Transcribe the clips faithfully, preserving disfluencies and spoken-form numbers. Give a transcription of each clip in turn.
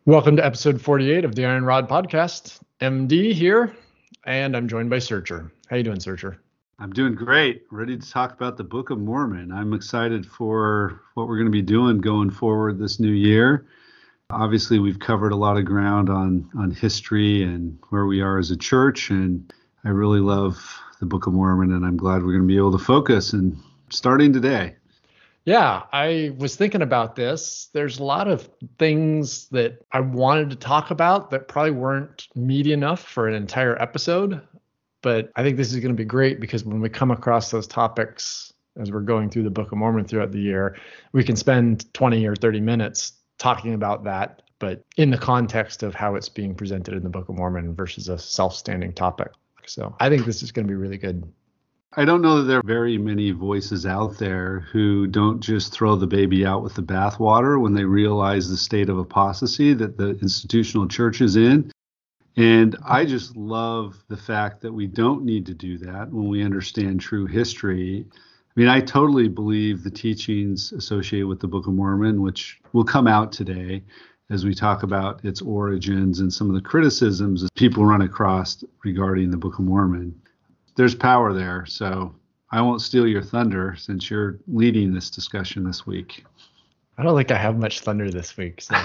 Welcome to episode forty-eight of the Iron Rod Podcast. M D here, and I'm joined by Searcher. How you doing, Searcher? I'm doing great. Ready to talk about the Book of Mormon. I'm excited for what we're going to be doing going forward this new year. Obviously, we've covered a lot of ground on, on history and where we are as a church, and I really love the Book of Mormon, and I'm glad we're going to be able to focus and starting today. Yeah, I was thinking about this. There's a lot of things that I wanted to talk about that probably weren't meaty enough for an entire episode. But I think this is going to be great because when we come across those topics as we're going through the Book of Mormon throughout the year, we can spend twenty or thirty minutes talking about that, but in the context of how it's being presented in the Book of Mormon versus a self-standing topic. So I think this is going to be really good. I don't know that there are very many voices out there who don't just throw the baby out with the bathwater when they realize the state of apostasy that the institutional church is in. And I just love the fact that we don't need to do that when we understand true history. I mean, I totally believe the teachings associated with the Book of Mormon, which will come out today as we talk about its origins and some of the criticisms that people run across regarding the Book of Mormon. There's power there, so I won't steal your thunder since you're leading this discussion this week. I don't think I have much thunder this week. So.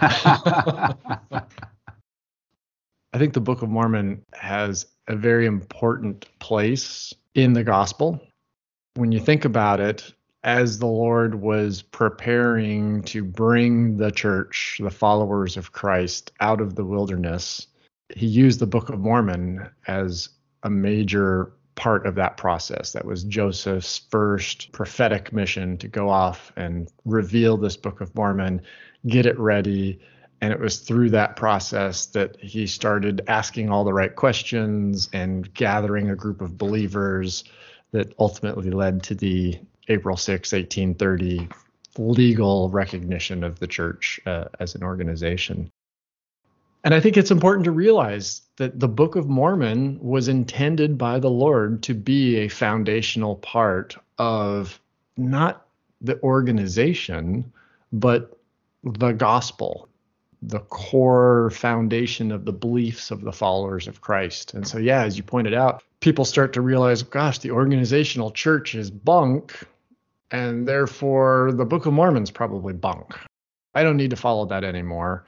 I think the Book of Mormon has a very important place in the gospel. When you think about it, as the Lord was preparing to bring the church, the followers of Christ, out of the wilderness, he used the Book of Mormon as a major part of that process. That was Joseph's first prophetic mission to go off and reveal this Book of Mormon, get it ready. And it was through that process that he started asking all the right questions and gathering a group of believers that ultimately led to the April sixth, eighteen thirty legal recognition of the church uh, as an organization. And I think it's important to realize that the Book of Mormon was intended by the Lord to be a foundational part of not the organization, but the gospel, the core foundation of the beliefs of the followers of Christ. And so, yeah, as you pointed out, people start to realize, gosh, the organizational church is bunk, and therefore the Book of Mormon's probably bunk. I don't need to follow that anymore.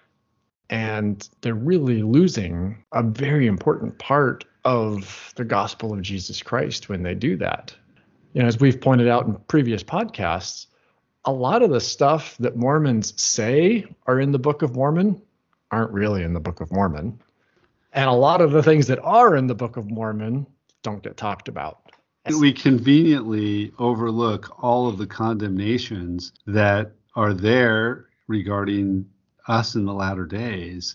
And they're really losing a very important part of the gospel of Jesus Christ when they do that. You know, as we've pointed out in previous podcasts, a lot of the stuff that Mormons say are in the Book of Mormon aren't really in the Book of Mormon. And a lot of the things that are in the Book of Mormon don't get talked about. We conveniently overlook all of the condemnations that are there regarding us in the latter days.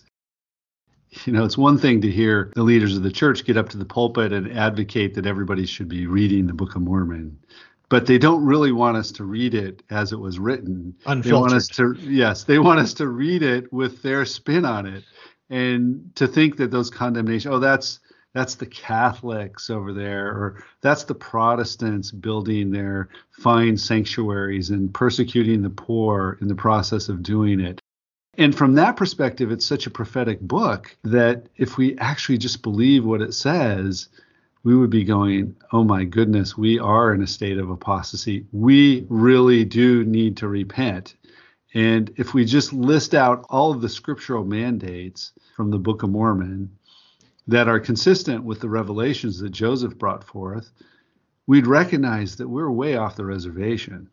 You know, it's one thing to hear the leaders of the church get up to the pulpit and advocate that everybody should be reading the Book of Mormon, but they don't really want us to read it as it was written. Unfiltered. They want us to, yes, they want us to read it with their spin on it, and to think that those condemnations, oh, that's that's the Catholics over there, or that's the Protestants building their fine sanctuaries and persecuting the poor in the process of doing it. And from that perspective, it's such a prophetic book that if we actually just believe what it says, we would be going, oh my goodness, we are in a state of apostasy. We really do need to repent. And if we just list out all of the scriptural mandates from the Book of Mormon that are consistent with the revelations that Joseph brought forth, we'd recognize that we're way off the reservation,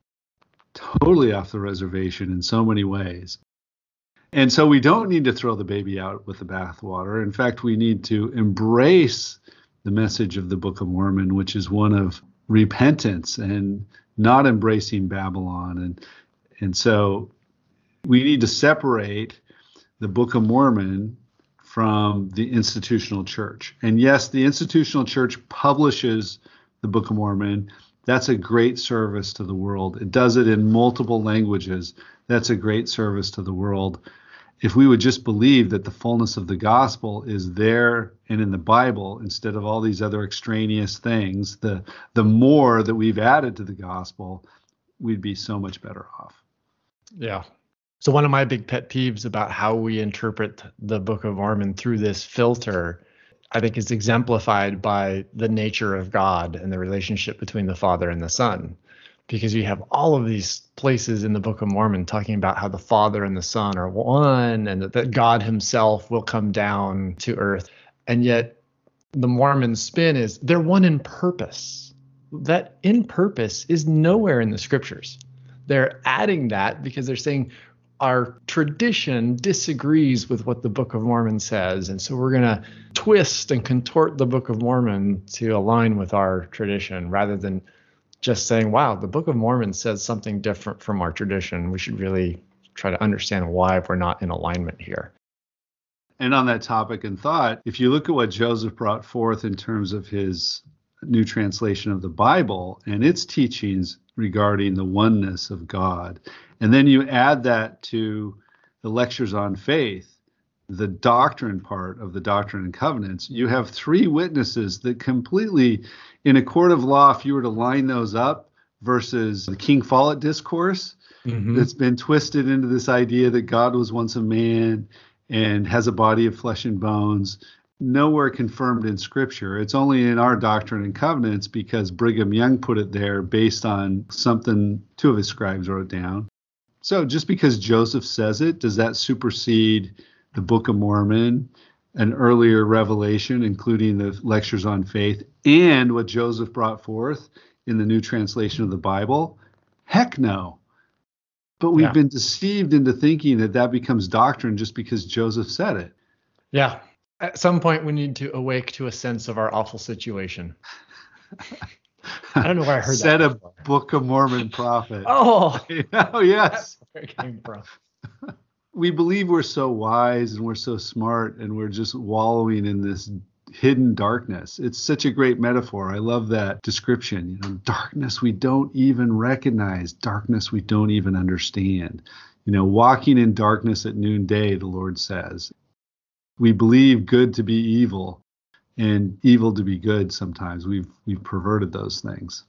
totally off the reservation in so many ways. And so we don't need to throw the baby out with the bathwater. In fact, we need to embrace the message of the Book of Mormon, which is one of repentance and not embracing Babylon. And, and so we need to separate the Book of Mormon from the institutional church. And yes, the institutional church publishes the Book of Mormon. That's a great service to the world. It does it in multiple languages. That's a great service to the world. If we would just believe that the fullness of the gospel is there and in the Bible instead of all these other extraneous things, the the more that we've added to the gospel, we'd be so much better off. Yeah. So one of my big pet peeves about how we interpret the Book of Mormon through this filter, I think, is exemplified by the nature of God and the relationship between the Father and the Son. Because you have all of these places in the Book of Mormon talking about how the Father and the Son are one, and that, that God himself will come down to earth. And yet the Mormon spin is they're one in purpose. That in purpose is nowhere in the scriptures. They're adding that because they're saying our tradition disagrees with what the Book of Mormon says. And so we're going to twist and contort the Book of Mormon to align with our tradition rather than just saying, wow, the Book of Mormon says something different from our tradition. We should really try to understand why we're not in alignment here. And on that topic and thought, if you look at what Joseph brought forth in terms of his new translation of the Bible and its teachings regarding the oneness of God, and then you add that to the lectures on faith, the doctrine part of the Doctrine and Covenants, you have three witnesses that completely, in a court of law, if you were to line those up versus the King Follett discourse, mm-hmm. that's been twisted into this idea that God was once a man and has a body of flesh and bones, nowhere confirmed in Scripture. It's only in our Doctrine and Covenants because Brigham Young put it there based on something two of his scribes wrote down. So just because Joseph says it, does that supersede the Book of Mormon, an earlier revelation, including the lectures on faith, and what Joseph brought forth in the new translation of the Bible? Heck no. But we've yeah. been deceived into thinking that that becomes doctrine just because Joseph said it. Yeah. At some point, we need to awake to a sense of our awful situation. I don't know where I heard Said that. Said a Book of Mormon prophet. Oh. oh, yes. That's where it came from. We believe we're so wise and we're so smart and we're just wallowing in this hidden darkness. It's such a great metaphor. I love that description. You know, darkness we don't even recognize, darkness we don't even understand. You know, walking in darkness at noonday, the Lord says. We believe good to be evil and evil to be good sometimes. We've we've perverted those things.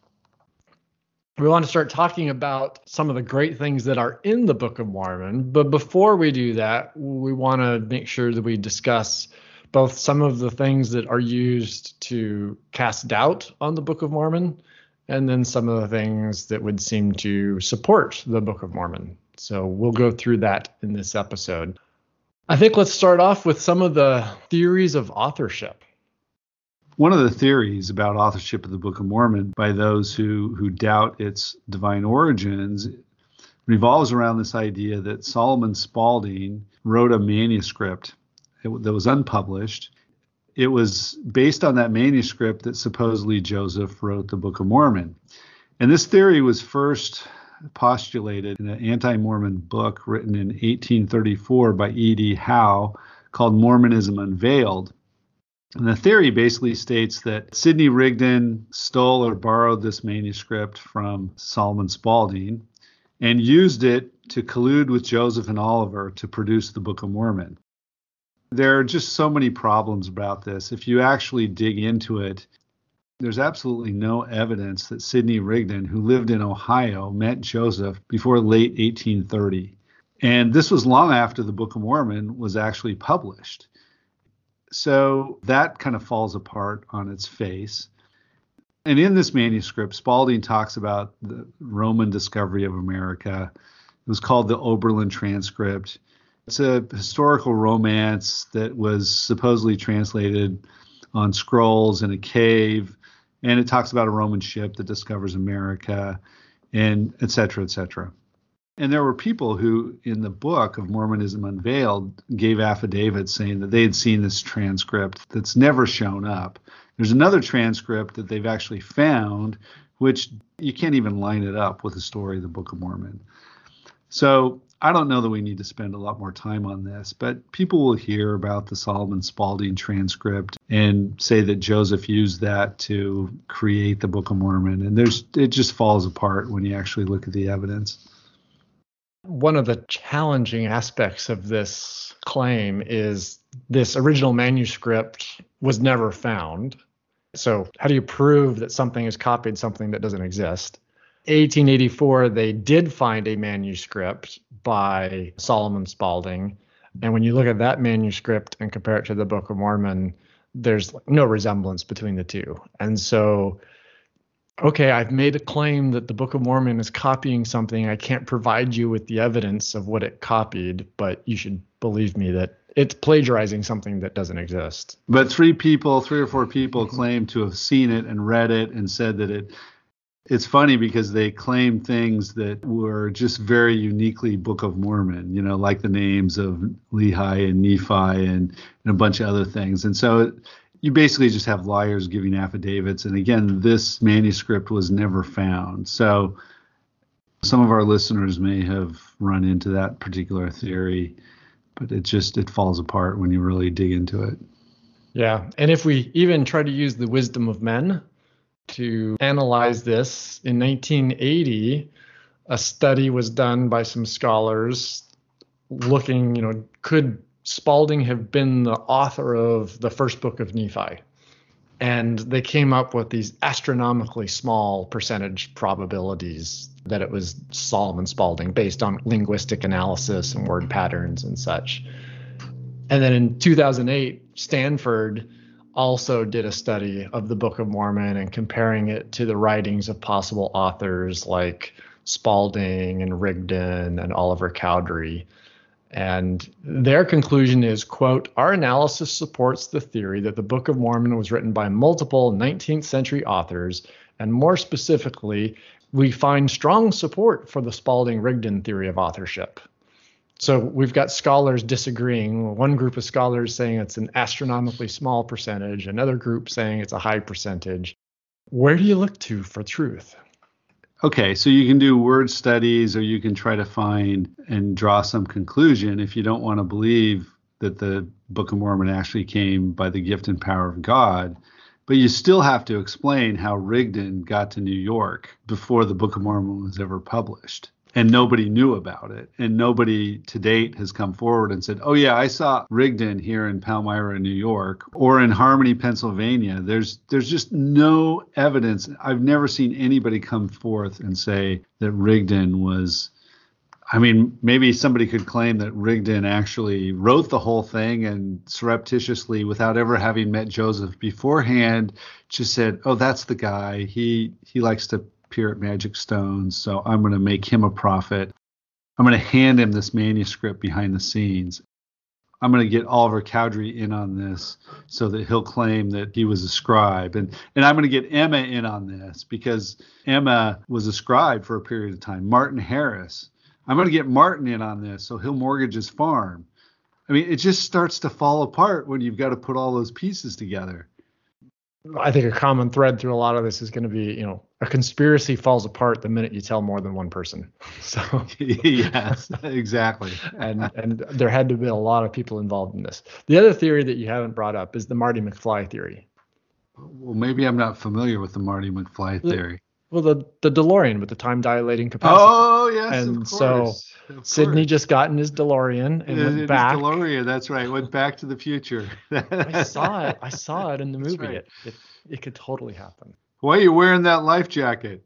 We want to start talking about some of the great things that are in the Book of Mormon. But before we do that, we want to make sure that we discuss both some of the things that are used to cast doubt on the Book of Mormon, and then some of the things that would seem to support the Book of Mormon. So we'll go through that in this episode. I think let's start off with some of the theories of authorship. One of the theories about authorship of the Book of Mormon by those who, who doubt its divine origins revolves around this idea that Solomon Spaulding wrote a manuscript that was unpublished. It was based on that manuscript that supposedly Joseph wrote the Book of Mormon. And this theory was first postulated in an anti-Mormon book written in eighteen thirty-four by E D Howe called Mormonism Unveiled. And the theory basically states that Sidney Rigdon stole or borrowed this manuscript from Solomon Spaulding and used it to collude with Joseph and Oliver to produce the Book of Mormon. There are just so many problems about this. If you actually dig into it, there's absolutely no evidence that Sidney Rigdon, who lived in Ohio, met Joseph before late eighteen thirty. And this was long after the Book of Mormon was actually published. So that kind of falls apart on its face. And in this manuscript, Spaulding talks about the Roman discovery of America. It was called the Oberlin Transcript. It's a historical romance that was supposedly translated on scrolls in a cave. And it talks about a Roman ship that discovers America, and et cetera, et cetera. And there were people who, in the book of Mormonism Unveiled, gave affidavits saying that they had seen this transcript that's never shown up. There's another transcript that they've actually found, which you can't even line it up with the story of the Book of Mormon. So I don't know that we need to spend a lot more time on this, but people will hear about the Solomon Spaulding transcript and say that Joseph used that to create the Book of Mormon. And there's it just falls apart when you actually look at the evidence. One of the challenging aspects of this claim is this original manuscript was never found. So how do you prove that something has copied something that doesn't exist? eighteen eighty-four, they did find a manuscript by Solomon Spalding. And when you look at that manuscript and compare it to the Book of Mormon, there's no resemblance between the two. And so, okay, I've made a claim that the Book of Mormon is copying something. I can't provide you with the evidence of what it copied, but you should believe me that it's plagiarizing something that doesn't exist. But three people, three or four people claim to have seen it and read it and said that it, it's funny because they claim things that were just very uniquely Book of Mormon, you know, like the names of Lehi and Nephi and, and a bunch of other things. And so it, you basically just have liars giving affidavits. And again, this manuscript was never found. So some of our listeners may have run into that particular theory, but it just, it falls apart when you really dig into it. Yeah. And if we even try to use the wisdom of men to analyze this, in nineteen eighty, a study was done by some scholars looking, you know, could Spalding have been the author of the first book of Nephi? And they came up with these astronomically small percentage probabilities that it was Solomon Spalding based on linguistic analysis and word patterns and such. And then in two thousand eight, Stanford also did a study of the Book of Mormon and comparing it to the writings of possible authors like Spalding and Rigdon and Oliver Cowdery. And their conclusion is, quote, our analysis supports the theory that the Book of Mormon was written by multiple nineteenth century authors, and more specifically, we find strong support for the Spalding-Rigdon theory of authorship. So we've got scholars disagreeing. One group of scholars saying it's an astronomically small percentage, another group saying it's a high percentage. Where do you look to for truth? Okay, so you can do word studies, or you can try to find and draw some conclusion if you don't want to believe that the Book of Mormon actually came by the gift and power of God. But you still have to explain how Rigdon got to New York before the Book of Mormon was ever published. And nobody knew about it. And nobody to date has come forward and said, oh, yeah, I saw Rigdon here in Palmyra, New York, or in Harmony, Pennsylvania. There's there's just no evidence. I've never seen anybody come forth and say that Rigdon was, I mean, maybe somebody could claim that Rigdon actually wrote the whole thing and surreptitiously, without ever having met Joseph beforehand, just said, oh, that's the guy. He he likes to peer at magic stones, so I'm going to make him a prophet. I'm going to hand him this manuscript behind the scenes. I'm going to get Oliver Cowdery in on this so that he'll claim that he was a scribe. And, and I'm going to get Emma in on this because Emma was a scribe for a period of time. Martin Harris. I'm going to get Martin in on this so he'll mortgage his farm. I mean, it just starts to fall apart when you've got to put all those pieces together. I think a common thread through a lot of this is going to be, you know, a conspiracy falls apart the minute you tell more than one person. So yes, exactly. and and there had to be a lot of people involved in this. The other theory that you haven't brought up is the Marty McFly theory. Well, maybe I'm not familiar with the Marty McFly theory. Well, the the DeLorean with the time dilating capacity. Oh yes, and of so course. Of Sydney course. just got in his DeLorean and It- went it is back. DeLorean, that's right. Went back to the future. I saw it. I saw it in the That's movie. right. It, it it could totally happen. Why are you wearing that life jacket?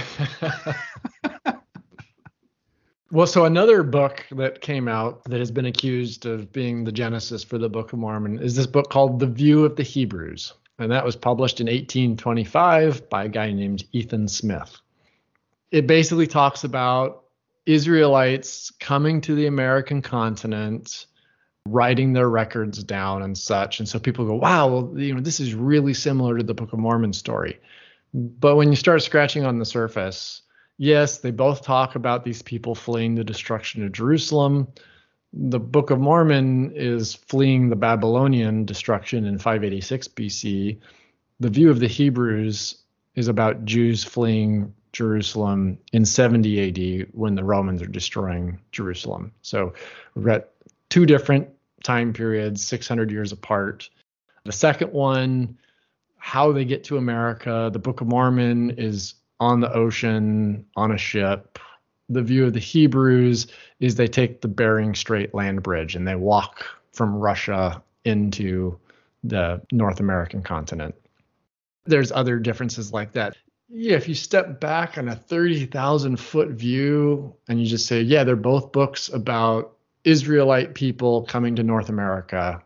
Well, so another book that came out that has been accused of being the genesis for the Book of Mormon is this book called The View of the Hebrews. And that was published in eighteen twenty-five by a guy named Ethan Smith. It basically talks about Israelites coming to the American continent, writing their records down and such. And so people go, wow, well, you know, this is really similar to the Book of Mormon story. But when you start scratching on the surface, yes, they both talk about these people fleeing the destruction of Jerusalem. The Book of Mormon is fleeing the Babylonian destruction in five eighty-six B C. The View of the Hebrews is about Jews fleeing Jerusalem in seventy A D when the Romans are destroying Jerusalem. So we've got two different time periods, six hundred years apart. The second one, how they get to America. The Book of Mormon is on the ocean, on a ship. The View of the Hebrews is they take the Bering Strait land bridge and they walk from Russia into the North American continent. There's other differences like that. Yeah, if you step back on a thirty thousand foot view and you just say, yeah, they're both books about Israelite people coming to North America.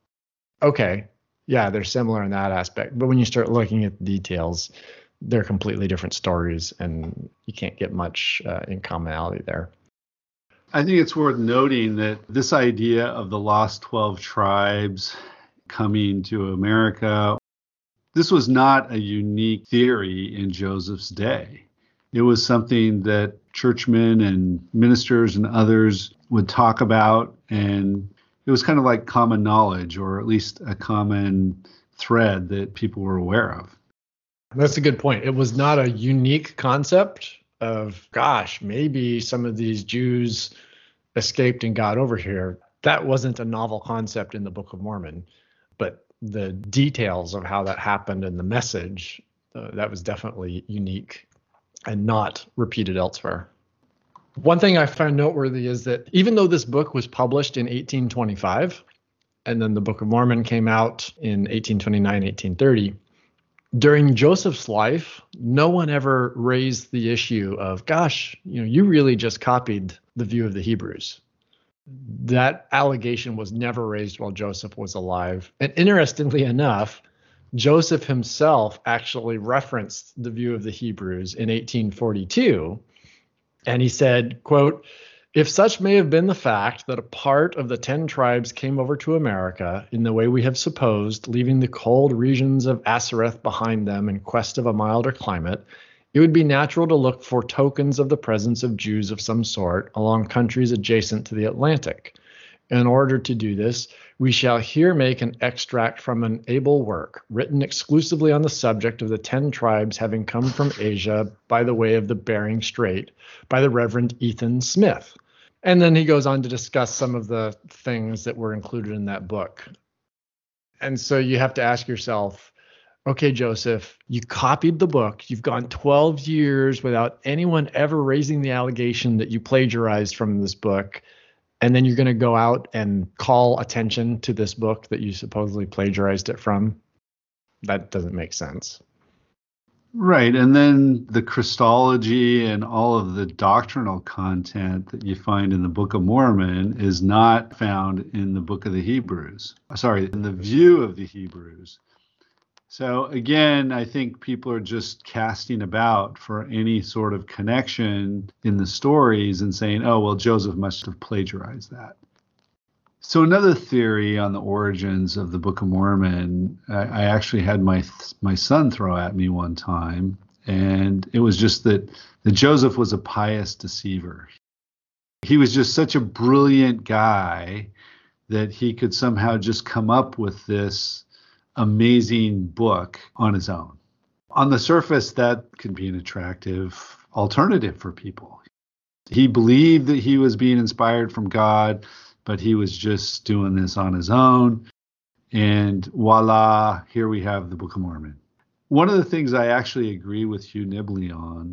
Okay, yeah, they're similar in that aspect. But when you start looking at the details, they're completely different stories and you can't get much uh, in commonality there. I think it's worth noting that this idea of the lost twelve tribes coming to America, this was not a unique theory in Joseph's day. It was something that churchmen and ministers and others would talk about, and it was kind of like common knowledge, or at least a common thread that people were aware of. That's a good point. It was not a unique concept of, gosh, maybe some of these Jews escaped and got over here. That wasn't a novel concept in the Book of Mormon, but the details of how that happened and the message, uh, that was definitely unique and not repeated elsewhere. One thing I find noteworthy is that even though this book was published in eighteen twenty-five, and then the Book of Mormon came out in eighteen twenty-nine, eighteen thirty, during Joseph's life, no one ever raised the issue of, gosh, you know, you really just copied the view of the Hebrews. That allegation was never raised while Joseph was alive. And interestingly enough, Joseph himself actually referenced the view of the Hebrews in eighteen forty-two. And he said, quote, "If such may have been the fact that a part of the ten tribes came over to America in the way we have supposed, leaving the cold regions of Asareth behind them in quest of a milder climate, it would be natural to look for tokens of the presence of Jews of some sort along countries adjacent to the Atlantic. In order to do this, we shall here make an extract from an able work, written exclusively on the subject of the ten tribes having come from Asia by the way of the Bering Strait, by the Reverend Ethan Smith." And then he goes on to discuss some of the things that were included in that book. And so you have to ask yourself, okay, Joseph, you copied the book. You've gone twelve years without anyone ever raising the allegation that you plagiarized from this book. And then you're going to go out and call attention to this book that you supposedly plagiarized it from. That doesn't make sense. Right. And then the Christology and all of the doctrinal content that you find in the Book of Mormon is not found in the Book of the Hebrews. Sorry, in the view of the Hebrews. So again, I think people are just casting about for any sort of connection in the stories and saying, oh, well, Joseph must have plagiarized that. So another theory on the origins of the Book of Mormon, I, I actually had my my son throw at me one time, and it was just that, that Joseph was a pious deceiver. He was just such a brilliant guy that he could somehow just come up with this amazing book on his own. On the surface, that could be an attractive alternative for people. He believed that he was being inspired from God, but he was just doing this on his own. And voila, here we have the Book of Mormon. One of the things I actually agree with Hugh Nibley on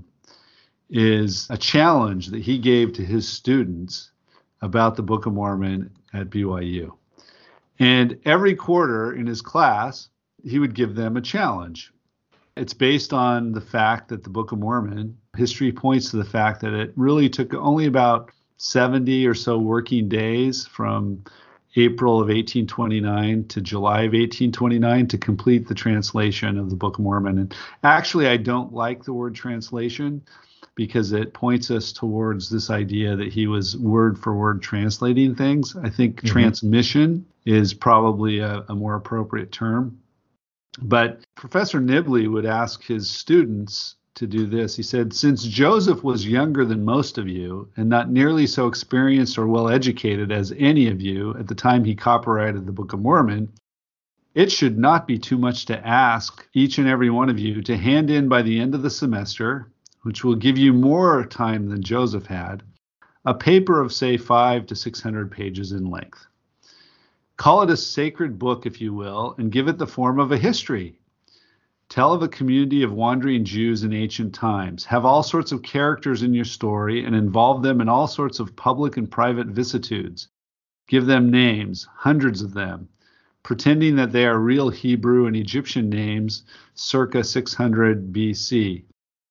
is a challenge that he gave to his students about the Book of Mormon at B Y U. And every quarter in his class, he would give them a challenge. It's based on the fact that the Book of Mormon, history points to the fact that it really took only about seventy or so working days from April of eighteen twenty-nine to July of eighteen twenty-nine to complete the translation of the Book of Mormon. And actually, I don't like the word translation because it points us towards this idea that he was word for word translating things. I think mm-hmm. transmission is probably a, a more appropriate term. But Professor Nibley would ask his students to do this. He said, since Joseph was younger than most of you and not nearly so experienced or well educated as any of you at the time he copyrighted the Book of Mormon, it should not be too much to ask each and every one of you to hand in by the end of the semester, which will give you more time than Joseph had, a paper of, say, five to six hundred pages in length. Call it a sacred book, if you will, and give it the form of a history. Tell of a community of wandering Jews in ancient times. Have all sorts of characters in your story and involve them in all sorts of public and private vicissitudes. Give them names, hundreds of them, pretending that they are real Hebrew and Egyptian names circa six hundred B C.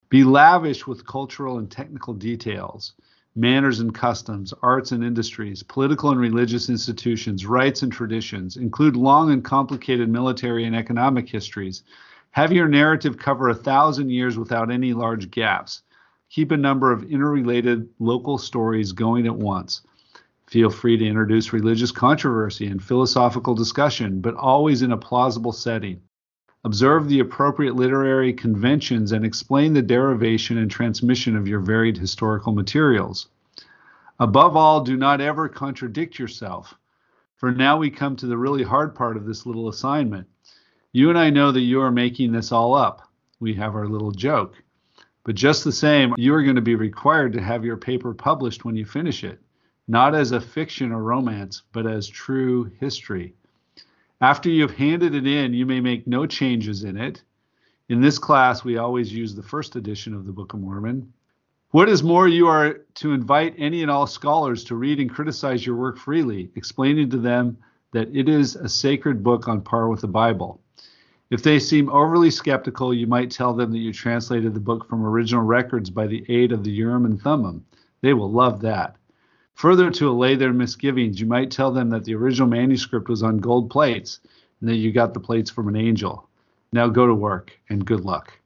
Be lavish with cultural and technical details, manners and customs, arts and industries, political and religious institutions, rites and traditions. Include long and complicated military and economic histories. Have your narrative cover a thousand years without any large gaps. Keep a number of interrelated local stories going at once. Feel free to introduce religious controversy and philosophical discussion, but always in a plausible setting. Observe the appropriate literary conventions and explain the derivation and transmission of your varied historical materials. Above all, do not ever contradict yourself. For now we come to the really hard part of this little assignment. You and I know that you are making this all up. We have our little joke. But just the same, you are going to be required to have your paper published when you finish it, not as a fiction or romance, but as true history. After you've handed it in, you may make no changes in it. In this class, we always use the first edition of the Book of Mormon. What is more, you are to invite any and all scholars to read and criticize your work freely, explaining to them that it is a sacred book on par with the Bible. If they seem overly skeptical, you might tell them that you translated the book from original records by the aid of the Urim and Thummim. They will love that. Further, to allay their misgivings, you might tell them that the original manuscript was on gold plates and that you got the plates from an angel. Now go to work and good luck.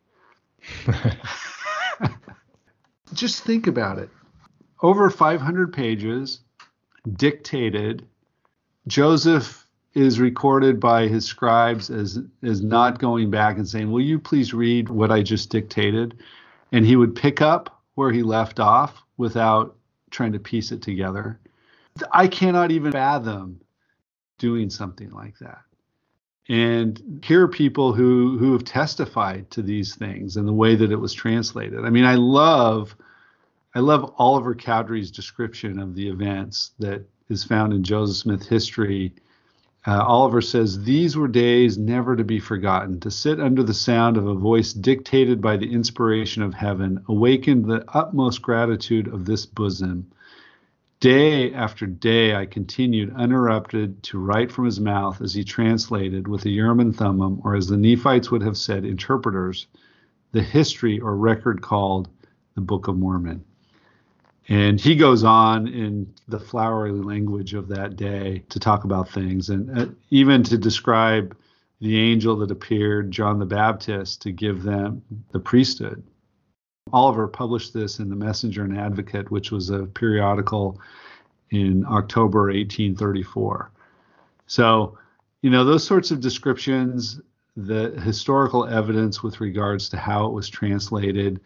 Just think about it. Over five hundred pages, dictated. Joseph is recorded by his scribes as, as not going back and saying, will you please read what I just dictated? And he would pick up where he left off without trying to piece it together. I cannot even fathom doing something like that. And here are people who who have testified to these things and the way that it was translated. I mean, I love I love Oliver Cowdery's description of the events that is found in Joseph Smith history. Uh, Oliver says, these were days never to be forgotten. To sit under the sound of a voice dictated by the inspiration of heaven awakened the utmost gratitude of this bosom. Day after day I continued uninterrupted to write from his mouth as he translated with the Urim and Thummim, or as the Nephites would have said, interpreters, the history or record called the Book of Mormon. And he goes on in the flowery language of that day to talk about things, and uh, even to describe the angel that appeared, John the Baptist, to give them the priesthood. Oliver published this in the Messenger and Advocate, which was a periodical in October eighteen thirty-four. So, you know, those sorts of descriptions, the historical evidence with regards to how it was translated.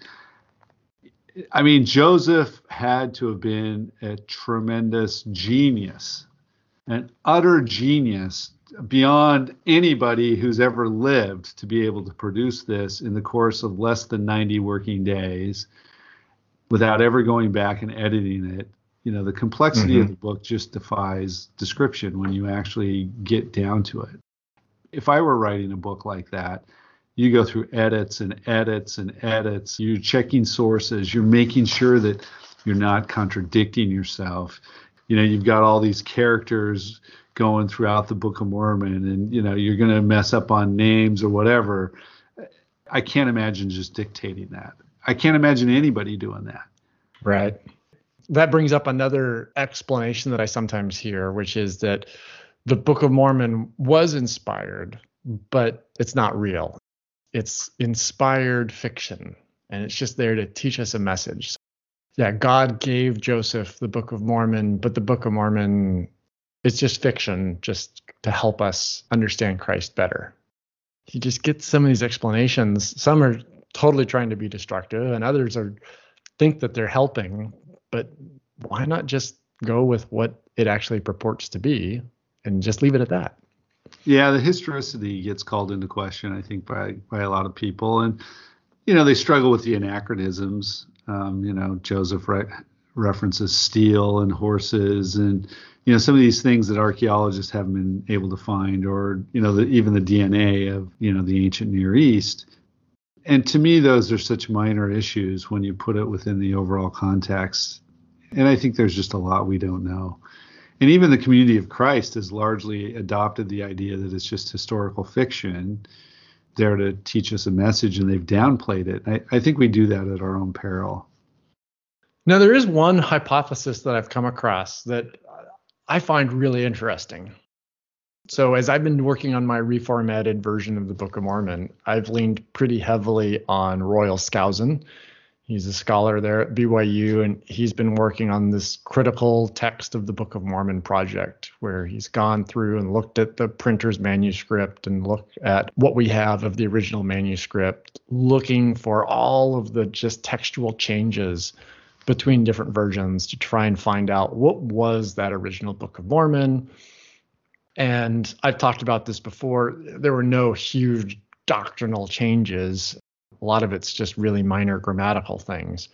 I mean, Joseph had to have been a tremendous genius, an utter genius beyond anybody who's ever lived to be able to produce this in the course of less than ninety working days without ever going back and editing it. You know, the complexity mm-hmm. of the book just defies description when you actually get down to it. If I were writing a book like that, you go through edits and edits and edits. You're checking sources. You're making sure that you're not contradicting yourself. You know, you've got all these characters going throughout the Book of Mormon, and, you know, you're going to mess up on names or whatever. I can't imagine just dictating that. I can't imagine anybody doing that. Right. That brings up another explanation that I sometimes hear, which is that the Book of Mormon was inspired, but it's not real. It's inspired fiction, and it's just there to teach us a message. Yeah, God gave Joseph the Book of Mormon, but the Book of Mormon is just fiction, just to help us understand Christ better. You just get some of these explanations. Some are totally trying to be destructive, and others are think that they're helping. But why not just go with what it actually purports to be and just leave it at that? Yeah, the historicity gets called into question, I think, by by a lot of people. And, you know, they struggle with the anachronisms. Um, you know, Joseph re- references steel and horses and, you know, some of these things that archaeologists haven't been able to find, or, you know, the, even the D N A of, you know, the ancient Near East. And to me, those are such minor issues when you put it within the overall context. And I think there's just a lot we don't know. And even the community of Christ has largely adopted the idea that it's just historical fiction. there to teach us a message and they've downplayed it. I, I think we do that at our own peril. Now, there is one hypothesis that I've come across that I find really interesting. So as I've been working on my reformatted version of the Book of Mormon, I've leaned pretty heavily on Royal Skousen. He's a scholar there at B Y U, and he's been working on this critical text of the Book of Mormon project, where he's gone through and looked at the printer's manuscript and looked at what we have of the original manuscript, looking for all of the just textual changes between different versions to try and find out what was that original Book of Mormon. And I've talked about this before. There were no huge doctrinal changes. A lot of it's just really minor grammatical things.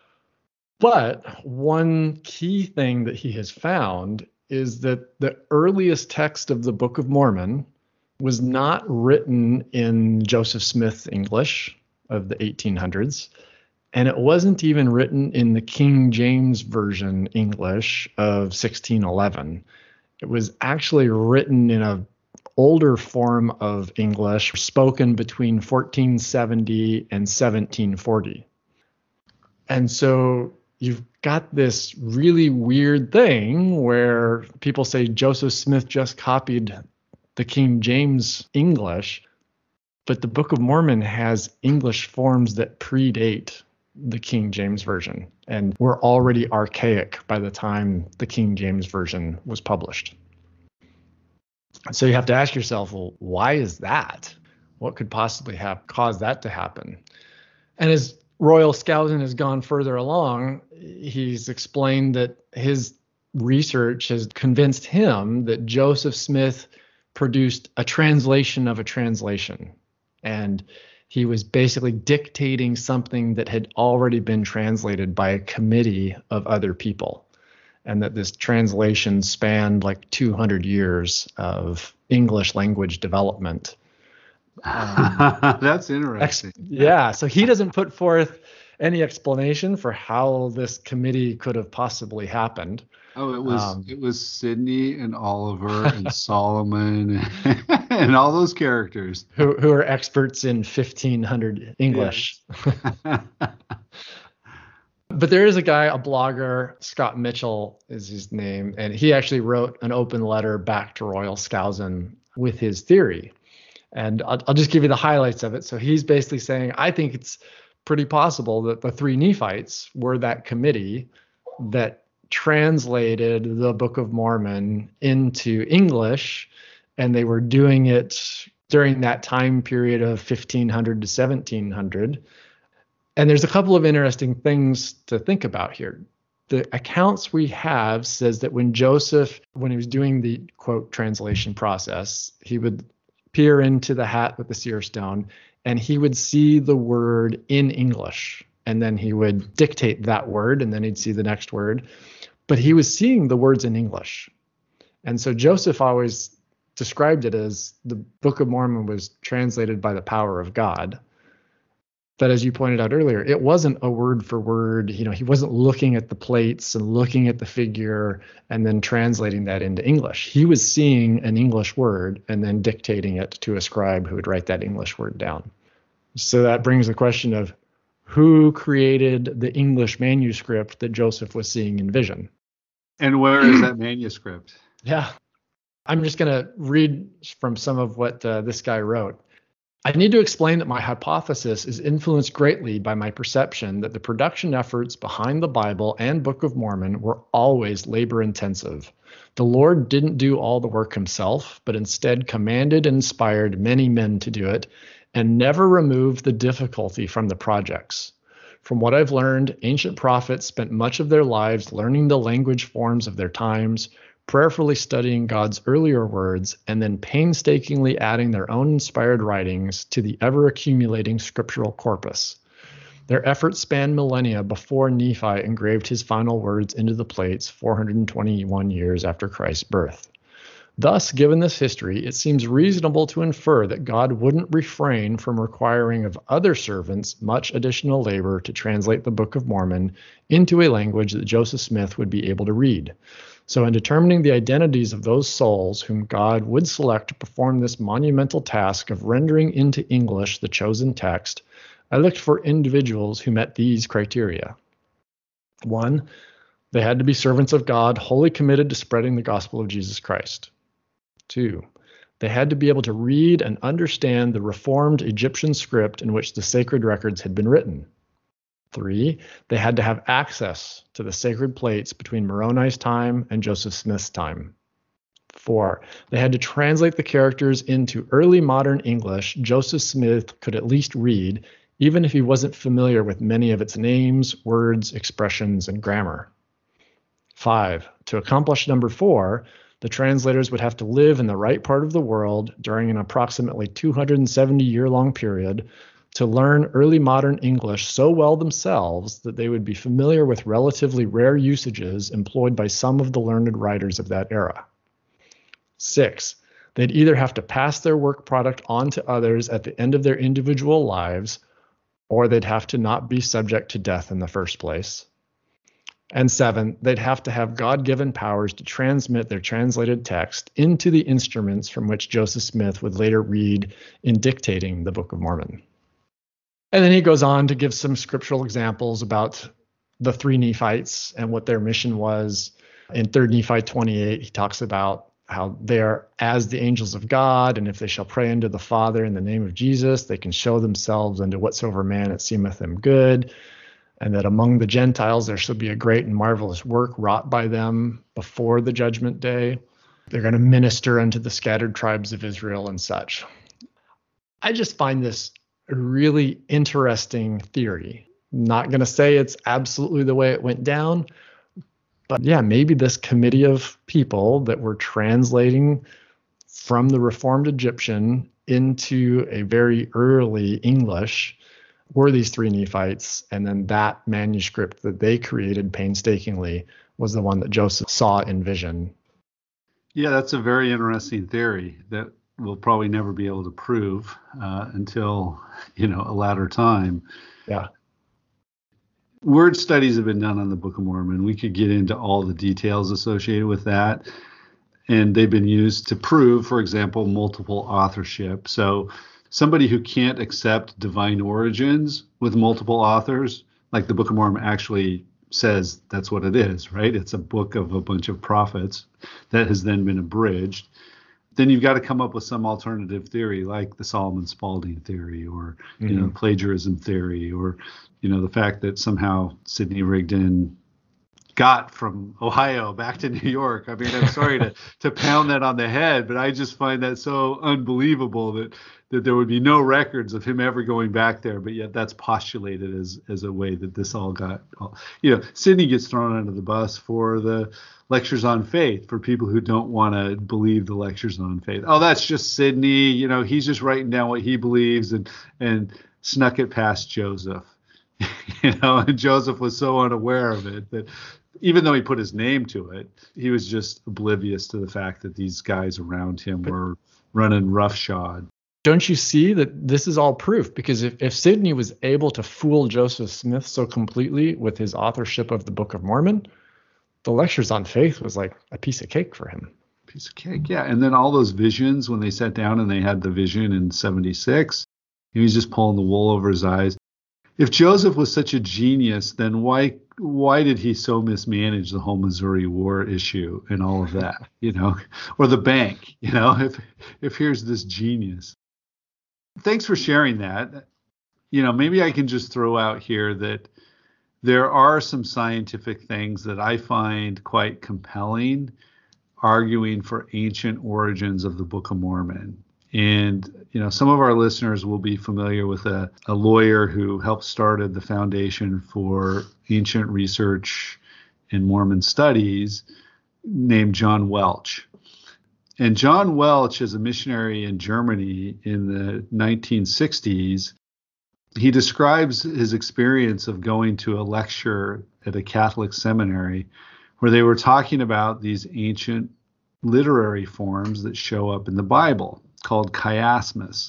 But one key thing that he has found is that the earliest text of the Book of Mormon was not written in Joseph Smith English of the eighteen hundreds. And it wasn't even written in the King James Version English of sixteen eleven. It was actually written in a older form of English spoken between fourteen seventy and seventeen forty. And so you've got this really weird thing where people say Joseph Smith just copied the King James English, but the Book of Mormon has English forms that predate the King James Version, and were already archaic by the time the King James Version was published. So you have to ask yourself, well, why is that? What could possibly have caused that to happen? And as Royal Skousen has gone further along, he's explained that his research has convinced him that Joseph Smith produced a translation of a translation. And he was basically dictating something that had already been translated by a committee of other people. And that this translation spanned like two hundred years of English language development. Um, That's interesting. Ex- yeah, so he doesn't put forth any explanation for how this committee could have possibly happened. Oh, it was um, it was Sidney and Oliver and Solomon and all those characters who who are experts in fifteen hundred English. Yes. But there is a guy, a blogger, Scott Mitchell is his name, and he actually wrote an open letter back to Royal Skousen with his theory. And I'll, I'll just give you the highlights of it. So he's basically saying, I think it's pretty possible that the three Nephites were that committee that translated the Book of Mormon into English, and they were doing it during that time period of fifteen hundred to seventeen hundred. And there's a couple of interesting things to think about here. The accounts we have says that when Joseph, when he was doing the quote translation process, he would peer into the hat with the seer stone and he would see the word in English. And then he would dictate that word and then he'd see the next word. But he was seeing the words in English. And so Joseph always described it as the Book of Mormon was translated by the power of God. But as you pointed out earlier, it wasn't a word for word. You know, he wasn't looking at the plates and looking at the figure and then translating that into English. He was seeing an English word and then dictating it to a scribe who would write that English word down. So that brings the question of who created the English manuscript that Joseph was seeing in vision? And where is that manuscript? Yeah. I'm just going to read from some of what uh, this guy wrote. I need to explain that my hypothesis is influenced greatly by my perception that the production efforts behind the Bible and Book of Mormon were always labor intensive. The Lord didn't do all the work himself, but instead commanded and inspired many men to do it and never removed the difficulty from the projects. From what I've learned, ancient prophets spent much of their lives learning the language forms of their times, prayerfully studying God's earlier words, and then painstakingly adding their own inspired writings to the ever-accumulating scriptural corpus. Their efforts spanned millennia before Nephi engraved his final words into the plates four hundred twenty-one years after Christ's birth. Thus, given this history, it seems reasonable to infer that God wouldn't refrain from requiring of other servants much additional labor to translate the Book of Mormon into a language that Joseph Smith would be able to read. So in determining the identities of those souls whom God would select to perform this monumental task of rendering into English the chosen text, I looked for individuals who met these criteria. One, they had to be servants of God, wholly committed to spreading the gospel of Jesus Christ. Two, they had to be able to read and understand the reformed Egyptian script in which the sacred records had been written. Three, they had to have access to the sacred plates between Moroni's time and Joseph Smith's time. Four, they had to translate the characters into early modern English Joseph Smith could at least read, even if he wasn't familiar with many of its names, words, expressions, and grammar. Five, to accomplish number four, the translators would have to live in the right part of the world during an approximately two hundred seventy year-long period to learn early modern English so well themselves that they would be familiar with relatively rare usages employed by some of the learned writers of that era. Six, they'd either have to pass their work product on to others at the end of their individual lives, or they'd have to not be subject to death in the first place. And seven, they'd have to have God-given powers to transmit their translated text into the instruments from which Joseph Smith would later read in dictating the Book of Mormon. And then he goes on to give some scriptural examples about the three Nephites and what their mission was. In third Nephi twenty-eight, he talks about how they are as the angels of God, and if they shall pray unto the Father in the name of Jesus, they can show themselves unto whatsoever man it seemeth them good. And that among the Gentiles there shall be a great and marvelous work wrought by them before the judgment day. They're going to minister unto the scattered tribes of Israel and such. I just find this a really interesting theory. Not going to say it's absolutely the way it went down, but yeah, maybe this committee of people that were translating from the Reformed Egyptian into a very early English were these three Nephites, and then that manuscript that they created painstakingly was the one that Joseph saw in vision. Yeah, that's a very interesting theory that we'll probably never be able to prove uh, until, you know, a latter time. Yeah. Word studies have been done on the Book of Mormon. We could get into all the details associated with that. And they've been used to prove, for example, multiple authorship. So somebody who can't accept divine origins with multiple authors, like the Book of Mormon actually says that's what it is, right? It's a book of a bunch of prophets that has then been abridged. Then you've got to come up with some alternative theory, like the Solomon Spalding theory, or mm-hmm. you know, plagiarism theory, or you know, the fact that somehow Sidney Rigdon got from Ohio back to New York. I mean, I'm sorry to to pound that on the head, but I just find that so unbelievable that that there would be no records of him ever going back there, but yet that's postulated as as a way that this all got, you know, Sidney gets thrown under the bus for the lectures on faith for people who don't want to believe the lectures on faith. Oh, that's just Sidney, you know, he's just writing down what he believes and and snuck it past Joseph. You know, and Joseph was so unaware of it that even though he put his name to it, he was just oblivious to the fact that these guys around him were running roughshod. Don't you see that this is all proof? Because if, if Sidney was able to fool Joseph Smith so completely with his authorship of the Book of Mormon, the lectures on faith was like a piece of cake for him. Piece of cake, yeah. And then all those visions, when they sat down and they had the vision in seventy-six, he was just pulling the wool over his eyes. If Joseph was such a genius, then why why did he so mismanage the whole Missouri War issue and all of that, you know, or the bank, you know, if if here's this genius. Thanks for sharing that. You know, maybe I can just throw out here that there are some scientific things that I find quite compelling, arguing for ancient origins of the Book of Mormon. And, you know, some of our listeners will be familiar with a, a lawyer who helped started the Foundation for Ancient Research in Mormon Studies named John Welch. And John Welch, as a missionary in Germany in the nineteen sixties, he describes his experience of going to a lecture at a Catholic seminary where they were talking about these ancient literary forms that show up in the Bible, called chiasmus.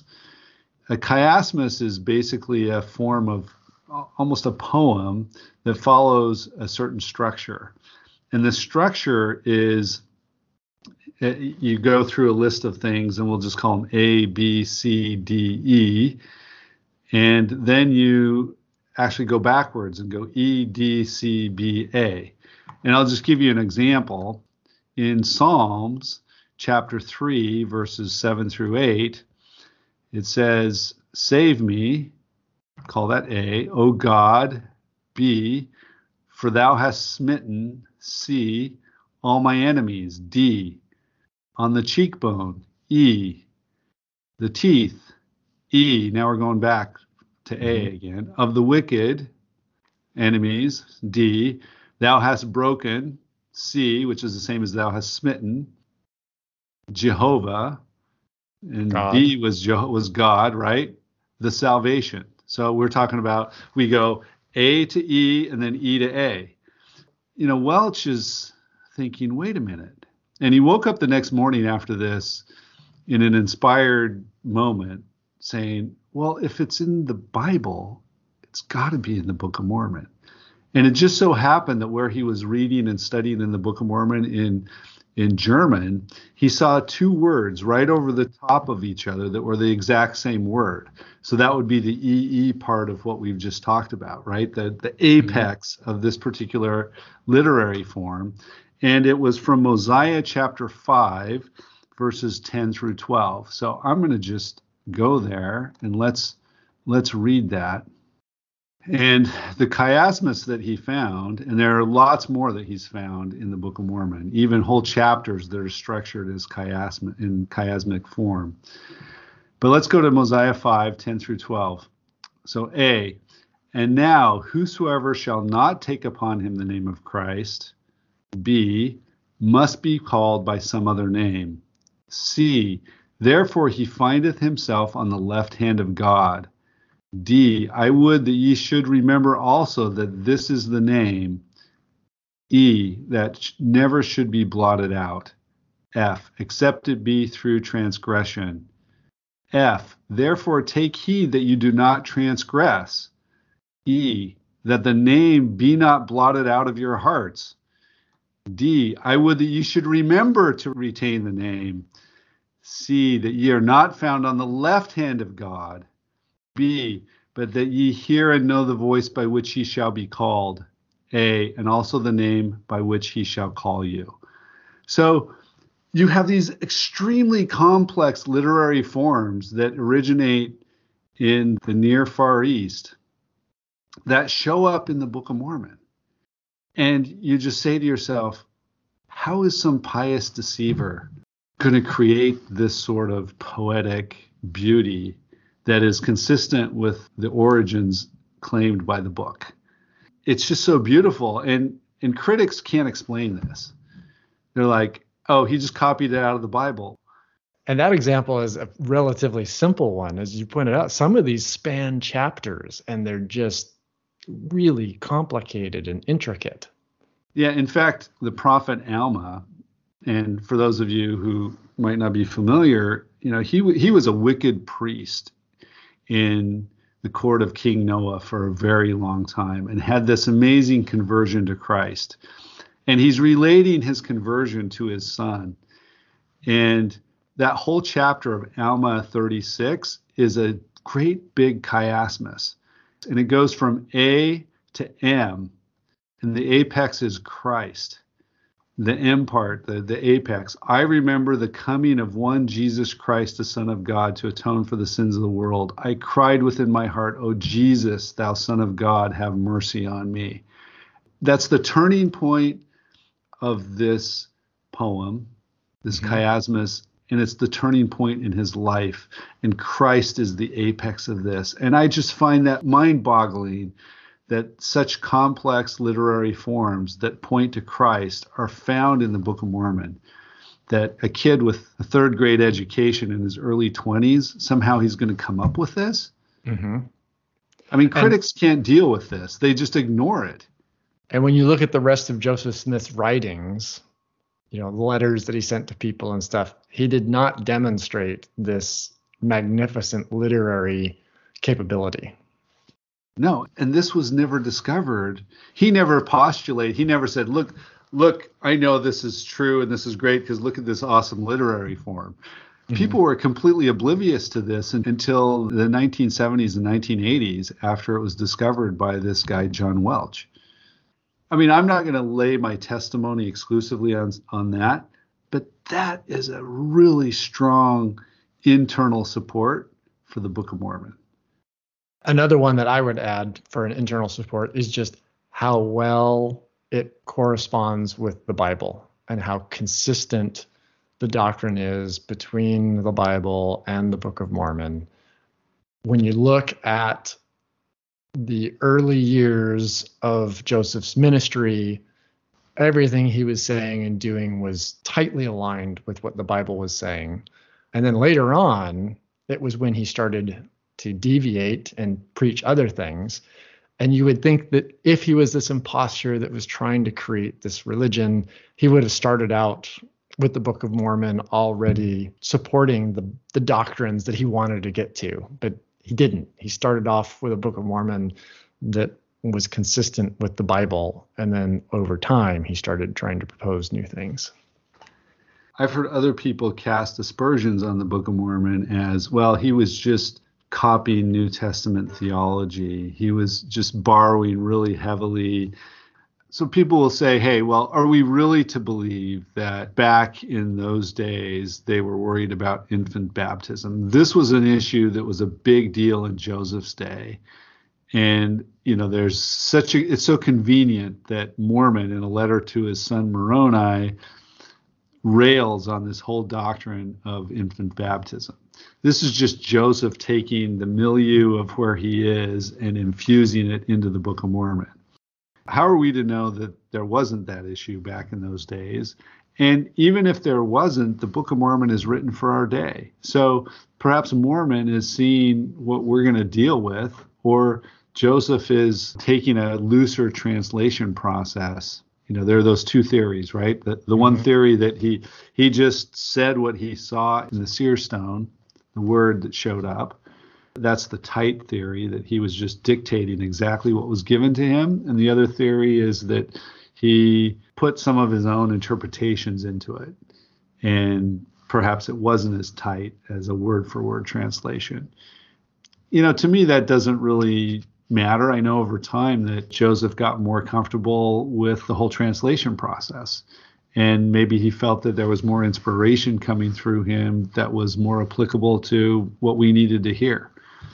A chiasmus is basically a form of almost a poem that follows a certain structure. And the structure is uh, you go through a list of things, and we'll just call them A, B, C, D, E. And then you actually go backwards and go E, D, C, B, A. And I'll just give you an example. In Psalms chapter three, verses seven through eight, it says, "Save me," call that A, "O God," B, "for thou hast smitten," C, "all my enemies," D, "on the cheekbone," E, "the teeth," E, now we're going back to A again, "of the wicked," enemies, D, "thou hast broken," C, which is the same as "thou hast smitten," Jehovah, and God. B was Jeho- was God, right? "The salvation." So we're talking about, we go A to E and then E to A. You know, Welch is thinking, wait a minute. And he woke up the next morning after this in an inspired moment saying, well, if it's in the Bible, it's got to be in the Book of Mormon. And it just so happened that where he was reading and studying in the Book of Mormon in in German, he saw two words right over the top of each other that were the exact same word. So that would be the E E part of what we've just talked about, right? The, the apex mm-hmm. of this particular literary form. And it was from Mosiah chapter five, verses ten through twelve. So I'm going to just go there and let's let's read that. And the chiasmus that he found, and there are lots more that he's found in the Book of Mormon, even whole chapters that are structured as chiasm in chiasmic form. But let's go to Mosiah five, ten through twelve. So A, "And now whosoever shall not take upon him the name of Christ," B, "must be called by some other name." C, "Therefore he findeth himself on the left hand of God." D, "I would that ye should remember also that this is the name." E, "that sh- never should be blotted out." F, "except it be through transgression." F, "Therefore take heed that you do not transgress." E, "that the name be not blotted out of your hearts." D, "I would that ye should remember to retain the name." C, "that ye are not found on the left hand of God." B, "but that ye hear and know the voice by which he shall be called." A, "and also the name by which he shall call you." So you have these extremely complex literary forms that originate in the near Far East that show up in the Book of Mormon. And you just say to yourself, how is some pious deceiver going to create this sort of poetic beauty that is consistent with the origins claimed by the book? It's just so beautiful. And, and critics can't explain this. They're like, oh, he just copied it out of the Bible. And that example is a relatively simple one. As you pointed out, some of these span chapters and they're just really complicated and intricate. Yeah, in fact, the prophet Alma, and for those of you who might not be familiar, you know, he he was a wicked priest in the court of King Noah for a very long time and had this amazing conversion to Christ. And he's relating his conversion to his son. And that whole chapter of Alma thirty-six is a great big chiasmus. And it goes from A to M, and the apex is Christ. The M part, the, the apex. "I remember the coming of one Jesus Christ, the Son of God, to atone for the sins of the world. I cried within my heart, O Jesus, thou Son of God, have mercy on me." That's the turning point of this poem, this mm-hmm. chiasmus, and it's the turning point in his life. And Christ is the apex of this. And I just find that mind-boggling that such complex literary forms that point to Christ are found in the Book of Mormon. That a kid with a third grade education in his early twenties, somehow he's going to come up with this. Mm-hmm. I mean, critics and, can't deal with this. They just ignore it. And when you look at the rest of Joseph Smith's writings, you know, the letters that he sent to people and stuff, he did not demonstrate this magnificent literary capability. No, and this was never discovered. He never postulated, he never said, look, look, I know this is true and this is great because look at this awesome literary form. Mm-hmm. People were completely oblivious to this until the nineteen seventies and nineteen eighties after it was discovered by this guy, John Welch. I mean, I'm not going to lay my testimony exclusively on, on that, but that is a really strong internal support for the Book of Mormon. Another one that I would add for an internal support is just how well it corresponds with the Bible and how consistent the doctrine is between the Bible and the Book of Mormon. When you look at the early years of Joseph's ministry, everything he was saying and doing was tightly aligned with what the Bible was saying. And then later on, it was when he started to deviate and preach other things. And you would think that if he was this imposter that was trying to create this religion, he would have started out with the Book of Mormon already supporting the, the doctrines that he wanted to get to. But he didn't. He started off with a Book of Mormon that was consistent with the Bible. And then over time, he started trying to propose new things. I've heard other people cast aspersions on the Book of Mormon as, well, he was just copying New Testament theology. He was just borrowing really heavily. So people will say, hey, well, are we really to believe that back in those days they were worried about infant baptism? This was an issue that was a big deal in Joseph's day. And, you know, there's such a, it's so convenient that Mormon, in a letter to his son Moroni, rails on this whole doctrine of infant baptism. This is just Joseph taking the milieu of where he is and infusing it into the Book of Mormon. How are we to know that there wasn't that issue back in those days? And even if there wasn't, the Book of Mormon is written for our day. So perhaps Mormon is seeing what we're going to deal with, or Joseph is taking a looser translation process. You know, there are those two theories, right? The, the one theory that he he just said what he saw in the seer stone, the word that showed up. That's the tight theory, that he was just dictating exactly what was given to him. And the other theory is that he put some of his own interpretations into it. And perhaps it wasn't as tight as a word-for-word translation. You know, to me, that doesn't really matter. I know over time that Joseph got more comfortable with the whole translation process. And maybe he felt that there was more inspiration coming through him that was more applicable to what we needed to hear.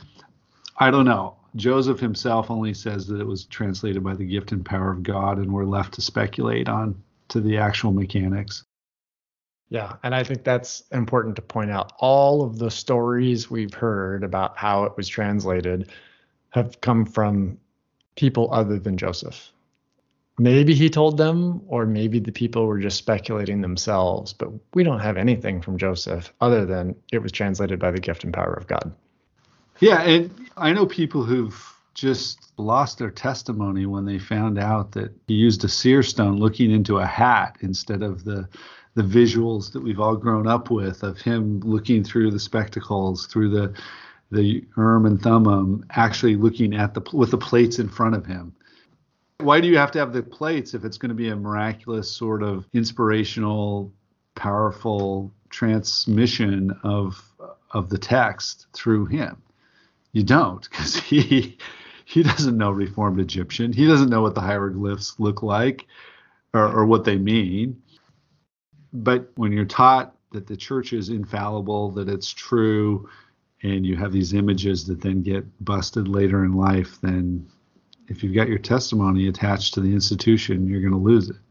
I don't know. Joseph himself only says that it was translated by the gift and power of God, and we're left to speculate on to the actual mechanics. Yeah, and I think that's important to point out. All of the stories we've heard about how it was translated have come from people other than Joseph. Maybe he told them, or maybe the people were just speculating themselves, but we don't have anything from Joseph other than it was translated by the gift and power of God. Yeah, and I know people who've just lost their testimony when they found out that he used a seer stone looking into a hat instead of the the visuals that we've all grown up with of him looking through the spectacles, through the the Urim and Thummim, actually looking at the with the plates in front of him. Why do you have to have the plates if it's going to be a miraculous sort of inspirational, powerful transmission of of the text through him? You don't, because he he doesn't know Reformed Egyptian. He doesn't know what the hieroglyphs look like or, or what they mean. But when you're taught that the church is infallible, that it's true, and you have these images that then get busted later in life, then if you've got your testimony attached to the institution, you're going to lose it.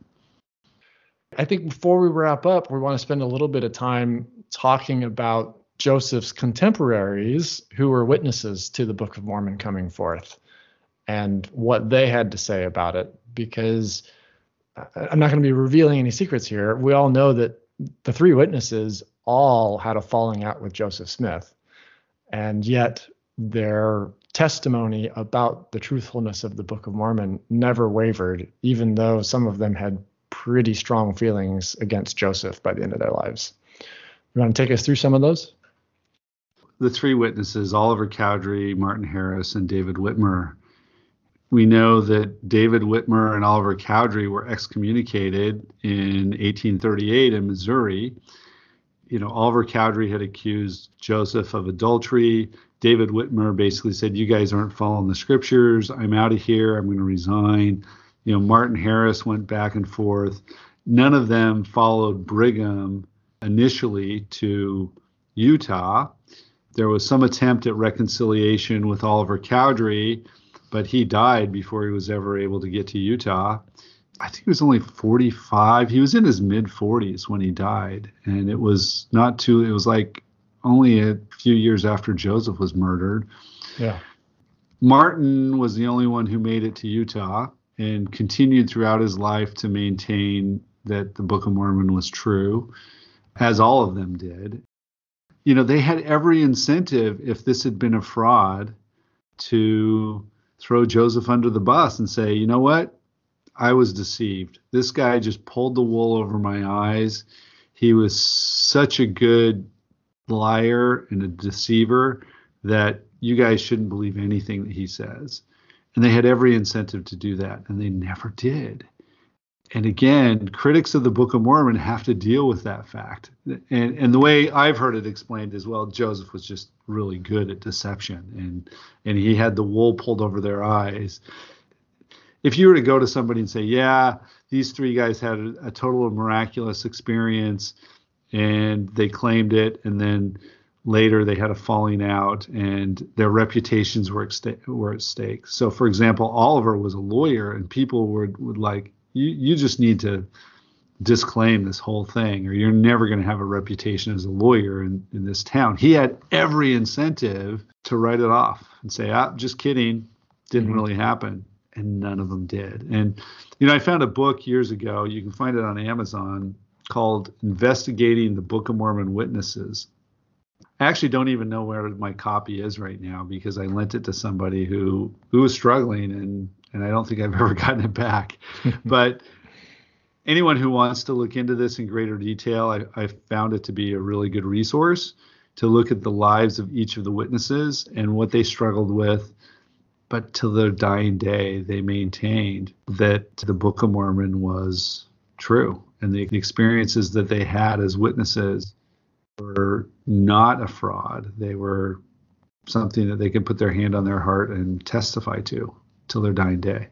I think before we wrap up, we want to spend a little bit of time talking about Joseph's contemporaries who were witnesses to the Book of Mormon coming forth and what they had to say about it, because I'm not going to be revealing any secrets here. We all know that the three witnesses all had a falling out with Joseph Smith, and yet their testimony about the truthfulness of the Book of Mormon never wavered, even though some of them had pretty strong feelings against Joseph by the end of their lives. You want to take us through some of those? The three witnesses, Oliver Cowdery, Martin Harris, and David Whitmer, We know that David Whitmer and Oliver Cowdery were excommunicated in eighteen thirty-eight in Missouri. You know, Oliver Cowdery had accused Joseph of adultery. David Whitmer basically said, you guys aren't following the scriptures. I'm out of here. I'm going to resign. You know, Martin Harris went back and forth. None of them followed Brigham initially to Utah. There was some attempt at reconciliation with Oliver Cowdery, but he died before he was ever able to get to Utah. I think he was only forty-five. He was in his mid forties when he died. And it was not too, it was like only a few years after Joseph was murdered. Yeah. Martin was the only one who made it to Utah and continued throughout his life to maintain that the Book of Mormon was true, as all of them did. You know, they had every incentive, if this had been a fraud, to throw Joseph under the bus and say, you know what? I was deceived. This guy just pulled the wool over my eyes. He was such a good liar and a deceiver that you guys shouldn't believe anything that he says. And they had every incentive to do that, and they never did. And again, critics of the Book of Mormon have to deal with that fact. And and the way I've heard it explained as well, Joseph was just really good at deception, and and he had the wool pulled over their eyes. If you were to go to somebody and say, yeah, these three guys had a, a total miraculous experience and they claimed it, and then later they had a falling out and their reputations were at, sta- were at stake. So, for example, Oliver was a lawyer, and people would, would like, you, you just need to disclaim this whole thing, or you're never going to have a reputation as a lawyer in, in this town. He had every incentive to write it off and say, ah, just kidding, didn't mm-hmm. really happen. And none of them did. And, you know, I found a book years ago, you can find it on Amazon, called Investigating the Book of Mormon Witnesses. I actually don't even know where my copy is right now, because I lent it to somebody who, who was struggling, and, and I don't think I've ever gotten it back. But anyone who wants to look into this in greater detail, I, I found it to be a really good resource to look at the lives of each of the witnesses and what they struggled with. But till their dying day, they maintained that the Book of Mormon was true. And the experiences that they had as witnesses were not a fraud. They were something that they could put their hand on their heart and testify to till their dying day.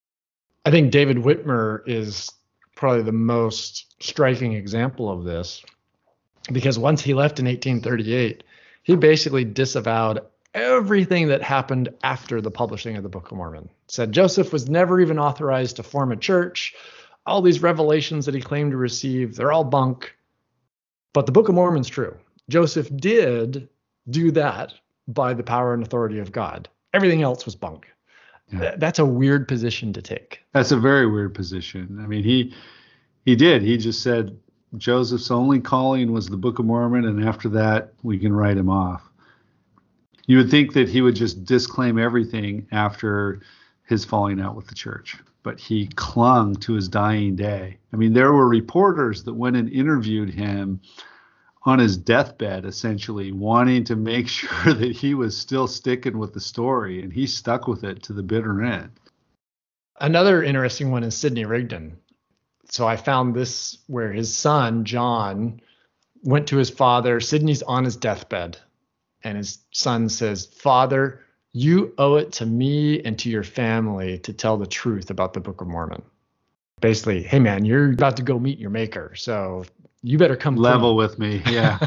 I think David Whitmer is probably the most striking example of this, because once he left in eighteen thirty-eight, he basically disavowed everything that happened after the publishing of the Book of Mormon. Said Joseph was never even authorized to form a church. All these revelations that he claimed to receive, they're all bunk. But the Book of Mormon's true. Joseph did do that by the power and authority of God. Everything else was bunk. Yeah. That's a weird position to take. That's a very weird position. I mean, he he did. He just said Joseph's only calling was the Book of Mormon, and after that, we can write him off. You would think that he would just disclaim everything after his falling out with the church, but he clung to his dying day. I mean, there were reporters that went and interviewed him on his deathbed, essentially, wanting to make sure that he was still sticking with the story, and he stuck with it to the bitter end. Another interesting one is Sidney Rigdon. So I found this where his son, John, went to his father. Sidney's on his deathbed. And his son says, Father, you owe it to me and to your family to tell the truth about the Book of Mormon. Basically, hey, man, you're about to go meet your maker, so you better come level clean. with me. Yeah.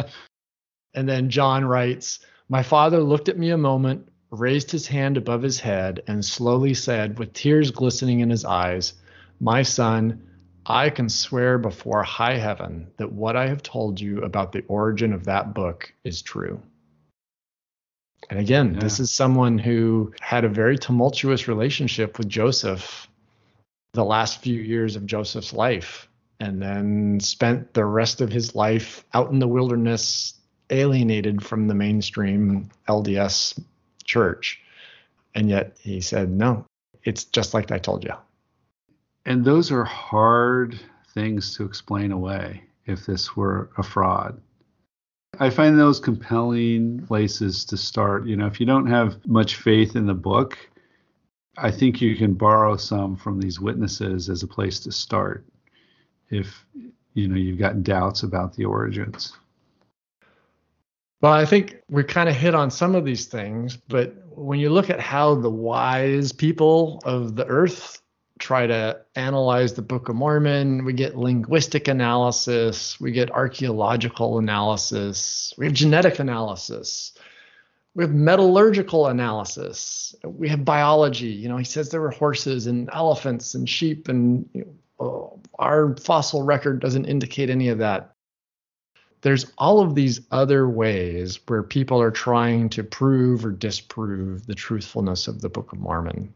And then John writes, my father looked at me a moment, raised his hand above his head, and slowly said, with tears glistening in his eyes, my son, I can swear before high heaven that what I have told you about the origin of that book is true. And again, yeah. This is someone who had a very tumultuous relationship with Joseph the last few years of Joseph's life, and then spent the rest of his life out in the wilderness, alienated from the mainstream L D S church. And yet he said, no, it's just like I told you. And those are hard things to explain away if this were a fraud. I find those compelling places to start. You know, if you don't have much faith in the book, I think you can borrow some from these witnesses as a place to start if you know you've got doubts about the origins. Well, I think we kind of hit on some of these things, but when you look at how the wise people of the earth try to analyze the Book of Mormon, we get linguistic analysis, we get archaeological analysis, we have genetic analysis, we have metallurgical analysis, we have biology. You know, he says there were horses and elephants and sheep, and you know, our fossil record doesn't indicate any of that. There's all of these other ways where people are trying to prove or disprove the truthfulness of the Book of Mormon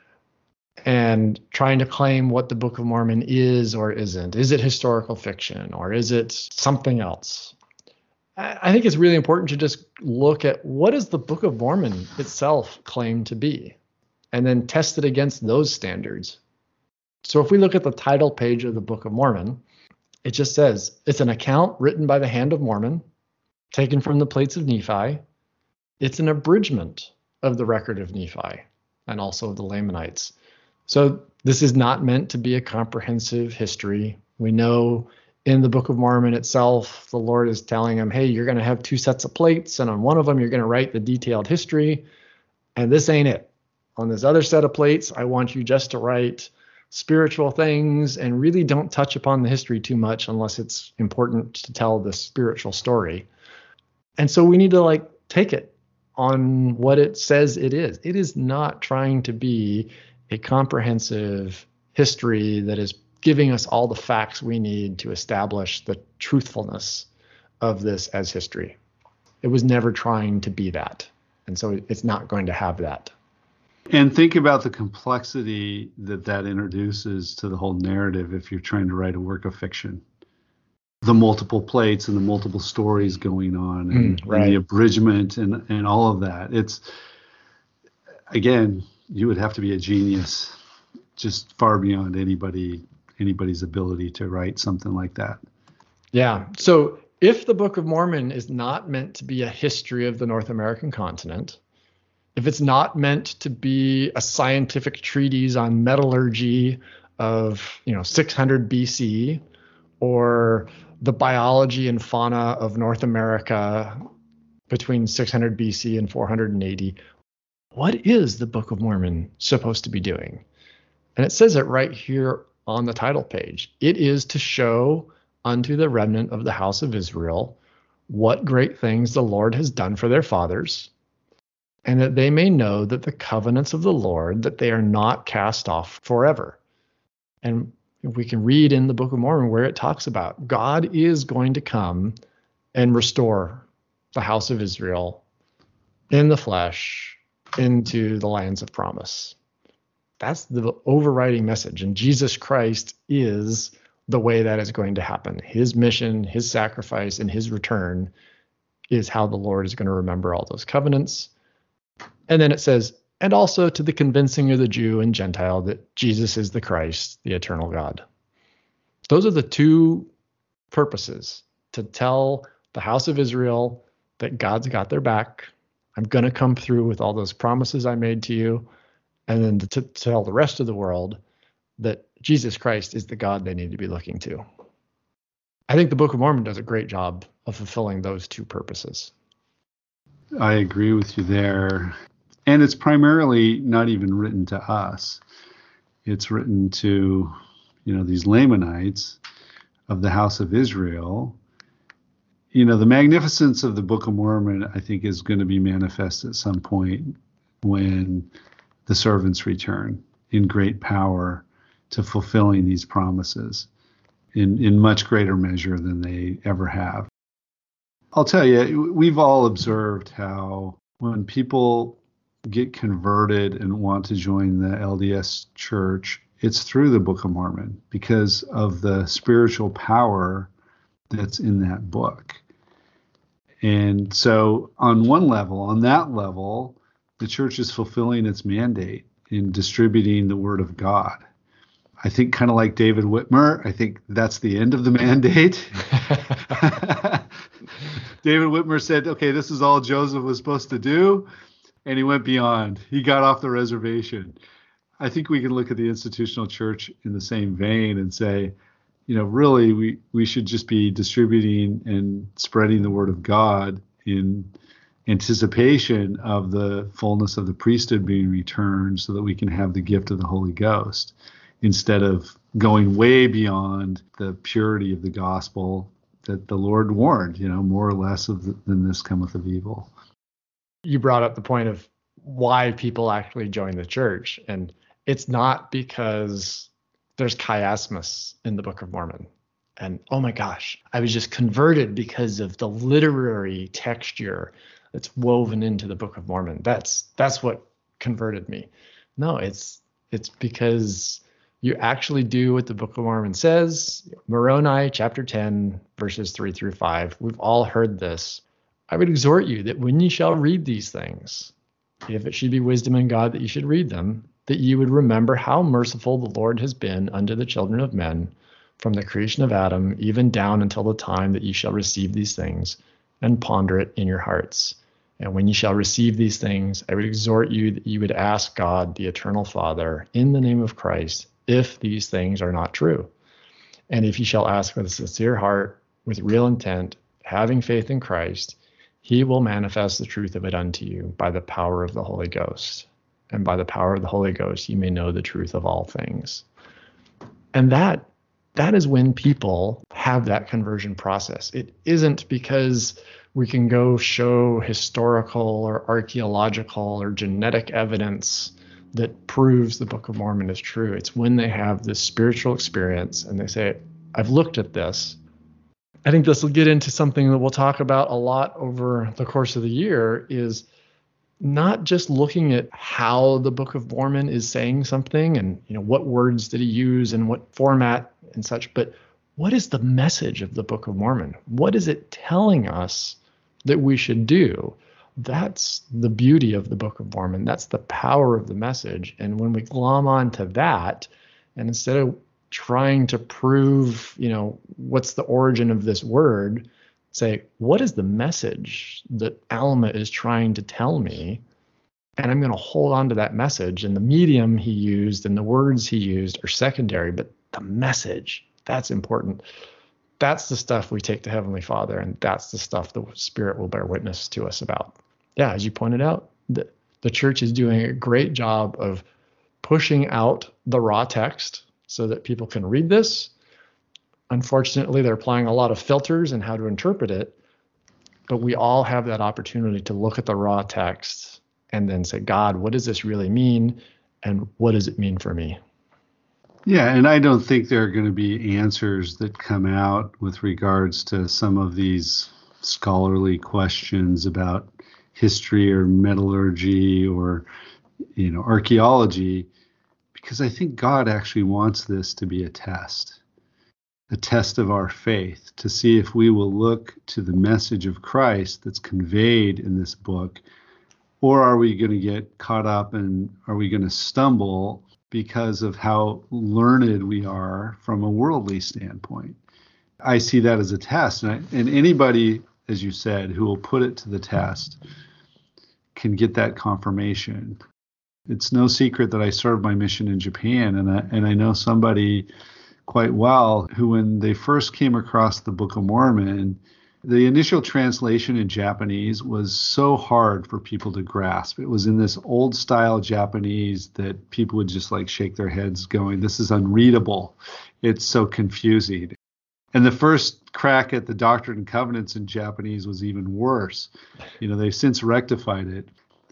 and trying to claim what the Book of Mormon is or isn't. Is it historical fiction or is it something else? I think it's really important to just look at what does the Book of Mormon itself claim to be, and then test it against those standards. So if we look at the title page of the Book of Mormon, it just says it's an account written by the hand of Mormon, taken from the plates of Nephi. It's an abridgment of the record of Nephi and also of the Lamanites. So this is not meant to be a comprehensive history. We know in the Book of Mormon itself, the Lord is telling them, hey, you're going to have two sets of plates, and on one of them, you're going to write the detailed history, and this ain't it. On this other set of plates, I want you just to write spiritual things and really don't touch upon the history too much unless it's important to tell the spiritual story. And so we need to like take it on what it says it is. It is not trying to be a comprehensive history that is giving us all the facts we need to establish the truthfulness of this as history. It was never trying to be that. And so it's not going to have that. And think about the complexity that that introduces to the whole narrative if you're trying to write a work of fiction. The multiple plates and the multiple stories going on and, mm, right. and the abridgment and, and all of that. It's, again, you would have to be a genius just far beyond anybody anybody's ability to write something like that. Yeah. So if the Book of Mormon is not meant to be a history of the North American continent, if it's not meant to be a scientific treatise on metallurgy of, you know, six hundred B C, or the biology and fauna of North America between six hundred B C and four hundred eighty, what is the Book of Mormon supposed to be doing? And it says it right here on the title page. It is to show unto the remnant of the house of Israel what great things the Lord has done for their fathers, and that they may know that the covenants of the Lord, that they are not cast off forever. And we can read in the Book of Mormon where it talks about God is going to come and restore the house of Israel in the flesh into the lands of promise. That's the overriding message. And Jesus Christ is the way that is going to happen. His mission, his sacrifice, and his return is how the Lord is going to remember all those covenants. And then it says, and also to the convincing of the Jew and Gentile that Jesus is the Christ, the eternal God. Those are the two purposes: to tell the house of Israel that God's got their back. I'm going to come through with all those promises I made to you. And then to tell the rest of the world that Jesus Christ is the God they need to be looking to. I think the Book of Mormon does a great job of fulfilling those two purposes. I agree with you there. And it's primarily not even written to us. It's written to, you know, these Lamanites of the house of Israel. You know, the magnificence of the Book of Mormon, I think, is going to be manifest at some point when the servants return in great power to fulfilling these promises in, in much greater measure than they ever have. I'll tell you, we've all observed how when people get converted and want to join the L D S church, it's through the Book of Mormon because of the spiritual power that's in that book. And so on one level, on that level, the church is fulfilling its mandate in distributing the word of God. I think kind of like David Whitmer, I think that's the end of the mandate. David Whitmer said, okay, this is all Joseph was supposed to do. And he went beyond. He got off the reservation. I think we can look at the institutional church in the same vein and say, you know, really, we, we should just be distributing and spreading the word of God in anticipation of the fullness of the priesthood being returned so that we can have the gift of the Holy Ghost, instead of going way beyond the purity of the gospel that the Lord warned, you know, more or less of the, than this cometh of evil. You brought up the point of why people actually join the church, and it's not because there's chiasmus in the Book of Mormon. And oh my gosh, I was just converted because of the literary texture that's woven into the Book of Mormon. That's that's what converted me. No, it's it's because you actually do what the Book of Mormon says. Moroni chapter ten, verses three through five. We've all heard this. I would exhort you that when ye shall read these things, if it should be wisdom in God that you should read them, that you would remember how merciful the Lord has been unto the children of men, from the creation of Adam, even down until the time that ye shall receive these things, and ponder it in your hearts. And when ye shall receive these things, I would exhort you that you would ask God, the eternal Father, in the name of Christ, if these things are not true. And if ye shall ask with a sincere heart, with real intent, having faith in Christ, he will manifest the truth of it unto you by the power of the Holy Ghost. And by the power of the Holy Ghost, you may know the truth of all things. And that that is when people have that conversion process. It isn't because we can go show historical or archaeological or genetic evidence that proves the Book of Mormon is true. It's when they have this spiritual experience and they say, I've looked at this. I think this will get into something that we'll talk about a lot over the course of the year, is not just looking at how the Book of Mormon is saying something and, you know, what words did he use and what format and such, but what is the message of the Book of Mormon? What is it telling us that we should do? That's the beauty of the Book of Mormon. That's the power of the message. And when we glom onto that, and instead of trying to prove, you know, what's the origin of this word, say, what is the message that Alma is trying to tell me? And I'm going to hold on to that message. And the medium he used and the words he used are secondary, but the message, that's important. That's the stuff we take to Heavenly Father, and that's the stuff the Spirit will bear witness to us about. Yeah, as you pointed out, the, the church is doing a great job of pushing out the raw text so that people can read this. Unfortunately, they're applying a lot of filters in how to interpret it, but we all have that opportunity to look at the raw text and then say, God, what does this really mean? And what does it mean for me? Yeah, and I don't think there are going to be answers that come out with regards to some of these scholarly questions about history or metallurgy or, you know, archaeology, because I think God actually wants this to be a test, a test of our faith, to see if we will look to the message of Christ that's conveyed in this book, or are we going to get caught up and are we going to stumble because of how learned we are from a worldly standpoint. I see that as a test. And, I, and anybody, as you said, who will put it to the test can get that confirmation. It's no secret that I served my mission in Japan, and I, and I know somebody quite well who, when they first came across the Book of Mormon, the initial translation in Japanese was so hard for people to grasp. It was in this old style Japanese that people would just like shake their heads going, this is unreadable. It's so confusing. And the first crack at the Doctrine and Covenants in Japanese was even worse. You know, they've since rectified it.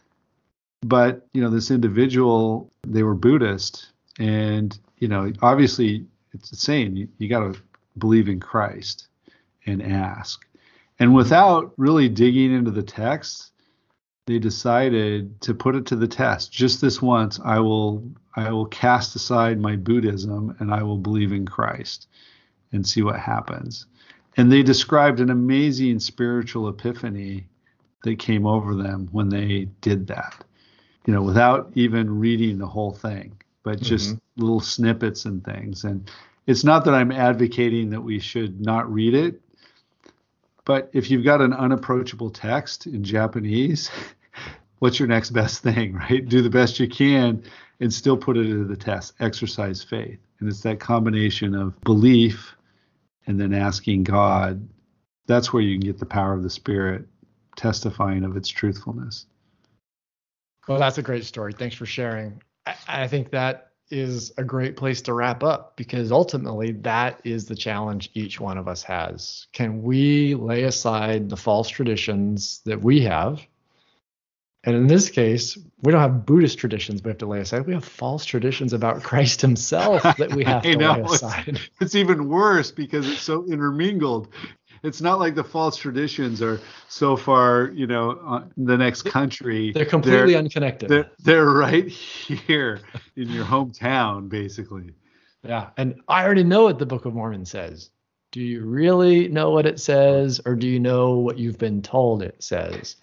But, you know, this individual, they were Buddhist. And, you know, obviously it's the same. You, you got to believe in Christ and ask. And without really digging into the text, they decided to put it to the test. Just this once, I will I will cast aside my Buddhism and I will believe in Christ and see what happens. And they described an amazing spiritual epiphany that came over them when they did that, you know, without even reading the whole thing, but just mm-hmm. little snippets and things. And it's not that I'm advocating that we should not read it, but if you've got an unapproachable text in Japanese, what's your next best thing, right? Do the best you can and still put it to the test. Exercise faith. And it's that combination of belief and then asking God. That's where you can get the power of the Spirit testifying of its truthfulness. Well, that's a great story. Thanks for sharing. I, I think that is a great place to wrap up, because ultimately that is the challenge each one of us has. Can we lay aside the false traditions that we have? And in this case, we don't have Buddhist traditions we have to lay aside. We have false traditions about Christ himself that we have to know, lay aside. It's, it's even worse because it's so intermingled. It's not like the false traditions are so far, you know, uh, the next country. They're completely they're, unconnected. They're, they're right here in your hometown, basically. Yeah. And I already know what the Book of Mormon says. Do you really know what it says, or do you know what you've been told it says?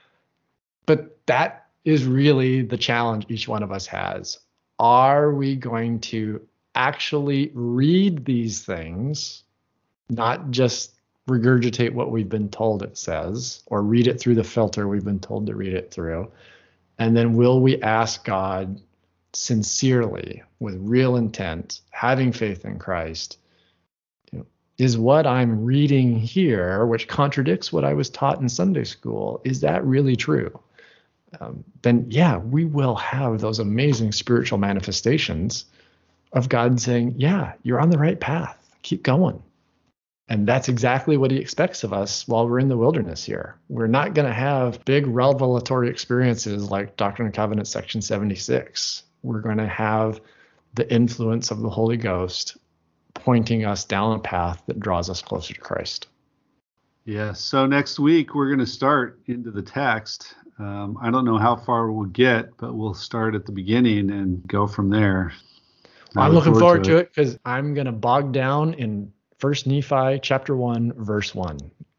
But that is really the challenge each one of us has. Are we going to actually read these things, not just regurgitate what we've been told it says, or read it through the filter we've been told to read it through? And then will we ask God sincerely, with real intent, having faith in Christ, you know, is what I'm reading here, which contradicts what I was taught in Sunday school, is that really true? Um, then yeah, we will have those amazing spiritual manifestations of God saying, yeah, you're on the right path. Keep going. And that's exactly what he expects of us while we're in the wilderness here. We're not going to have big revelatory experiences like Doctrine and Covenants section seventy-six. We're going to have the influence of the Holy Ghost pointing us down a path that draws us closer to Christ. Yeah, so next week we're going to start into the text. Um, I don't know how far we'll get, but we'll start at the beginning and go from there. I I'm looking forward, forward to it because I'm going to bog down in First Nephi chapter one, verse one.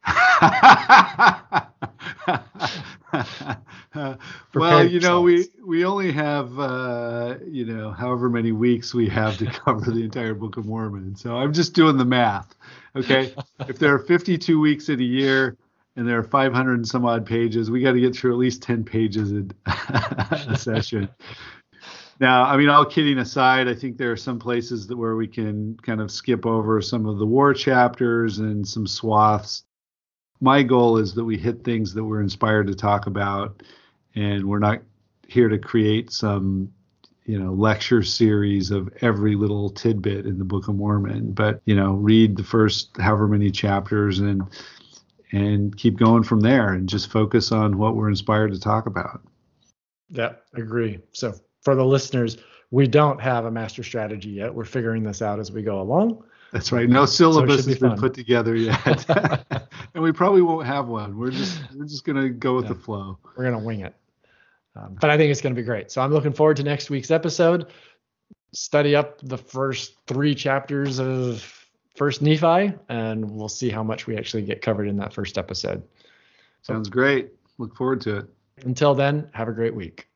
Well, you know, we, we only have, uh, you know, however many weeks we have to cover the entire Book of Mormon. So I'm just doing the math. Okay. If there are fifty-two weeks in a year and there are five hundred and some odd pages, we got to get through at least ten pages in a session. Now, I mean, all kidding aside, I think there are some places that where we can kind of skip over some of the war chapters and some swaths. My goal is that we hit things that we're inspired to talk about, and we're not here to create some, you know, lecture series of every little tidbit in the Book of Mormon. But, you know, read the first however many chapters and and keep going from there, and just focus on what we're inspired to talk about. Yeah, agree. So for the listeners, we don't have a master strategy yet. We're figuring this out as we go along. That's right. No syllabus so has been put together yet. And we probably won't have one. We're just we're just going to go with yeah. the flow. We're going to wing it. Um, but I think it's going to be great. So I'm looking forward to next week's episode. Study up the first three chapters of First Nephi, and we'll see how much we actually get covered in that first episode. Sounds great. Look forward to it. Until then, have a great week.